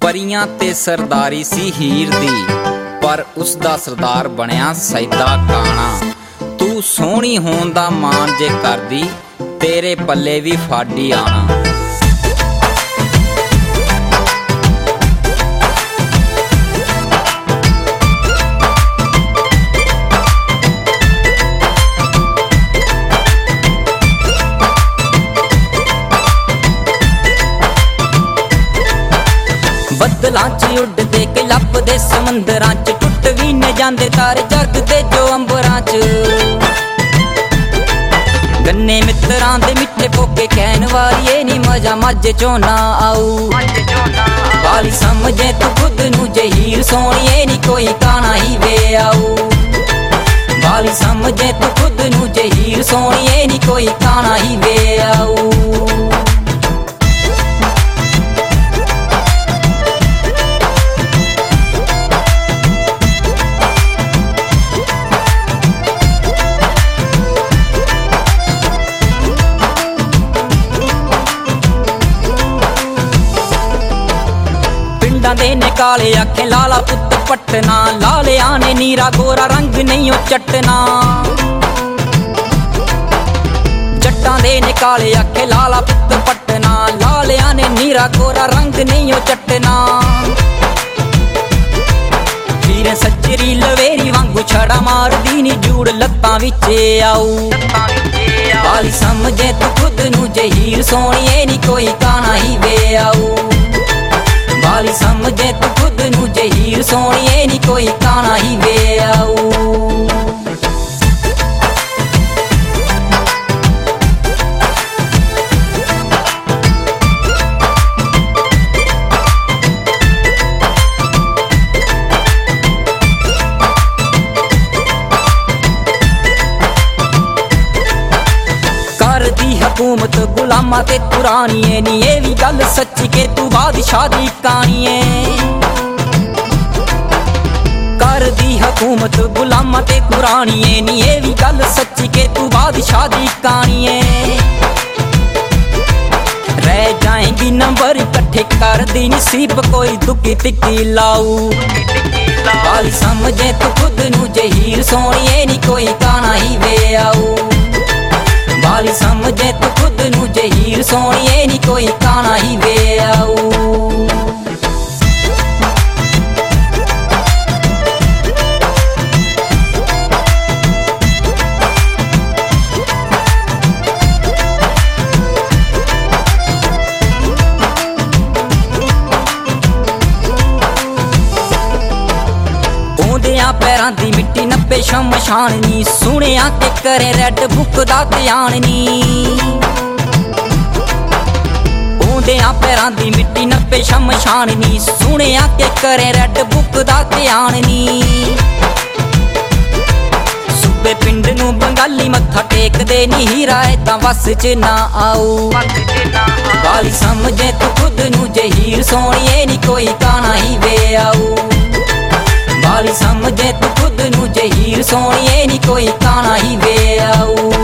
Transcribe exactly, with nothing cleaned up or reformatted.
परियां ते सरदारी सी हीर दी, पर उसदा सरदार बनिया सैदा काना। तू सोहनी होण दा मान जे करदी, तेरे पल्ले भी फाडी आना। बदलां च उड़दे के लभदे समंदरां च, टुट भी न जांदे तारे जगदे जो अंबरां च। गन्ने मित्तरां दे मिठे पोके कहन वालिए नी मजा मज चो ना आऊ। वाली समझे तू खुद नू जे हीर सोहणिए नी कोई काना ही वे आऊ। वाली समझे तू खुद नू जे हीर सोहणिए नी कोई काना ही वे आऊ। दे ने काले आखे लाला पुत पटना, लाले आने नीरा गोरा रंग नहीं ओ चटना। जट्टां दे ने काले आखे लाला पुत पटना, लाले आने नीरा गोरा रंग नहीं ओ चटना। वीर सच्चरी लवेरी वांगू छड़ा मार दी नी जूड़ लत्तां विचे आऊ। वाली समझे तू खुद नू जे हीर सोहणिए नी कोई काना ही वे आऊ। वाली समझे तू खुद नू जे हीर सोहणिए नी कोई काना ही वे आऊ। कर दी हुकूमत गुलामा ते पुरानी नी, ये भी गल सच्ची के तू बादशाह दी कहानी है। कर दी हुकूमत गुलामा ते पुरानी नी, ये भी गल सच्ची के तू बादशाह दी कहानी है। रह जाएंगी नंबर इकट्ठे कर दी नसीब कोई दुखी तिक्की लाऊ। वाली समझे तू खुद नू जे हीर सोहणिए नी कोई काना ही वे आऊ। वाली समझे तू खुद नू जे हीर सोहणिए नी कोई काना ही वे आऊ। पैरां दी मिट्टी नप्पे शमशान नी, सुनिया के करे रेड बुक दा ध्यान नी। ओंदियां पैरां दी मिट्टी नप्पे शमशान नी, सुनिया के करे रेड बुक दा ध्यान नी। सूबे पिंड नू बंगाली मत्था टेकदे नी, हीरा तां वस च ना आऊ। वाली समझे तू खुद नू जे हीर सोहणिए नी कोई काना ही वे आऊ। वाली समझे तू खुद नू जे हीर सोहणिए नी कोई काना ही वे आऊ।